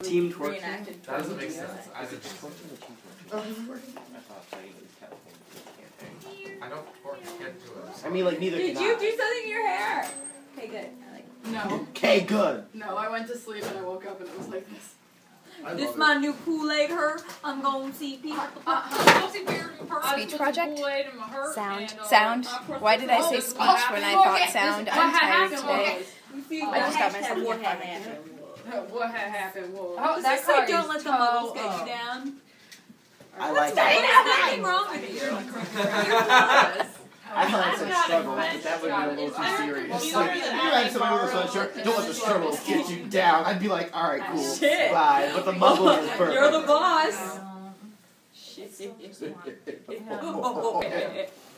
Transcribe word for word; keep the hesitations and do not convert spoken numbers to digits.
Team twerking? reenacted. That doesn't make sense. I Is it just, twerking or team twerking? I thought playing was California. I don't twerk. I can't do it. I mean, like, neither Did can you I. do something to your hair? Okay, good. I like No. Okay, good. No, I went to sleep and I woke up and it was like this. I this love my new Kool-Aid her. I'm gonna see people. Speech project? Sound. And, uh, Sound. Why did I say speech when I thought sound? I'm tired today. I just got myself what in had a happened. What had happened was... Oh, that's why don't let the muggles get you down. I like There's that. nothing wrong with you. You're flawless. I thought it said struggle, but that would be a little too serious. Like, you had somebody with a sweatshirt, don't let the struggles get you down. I'd be like, alright, cool, Shit. bye. But the muggle is perfect. You're the boss. Shit.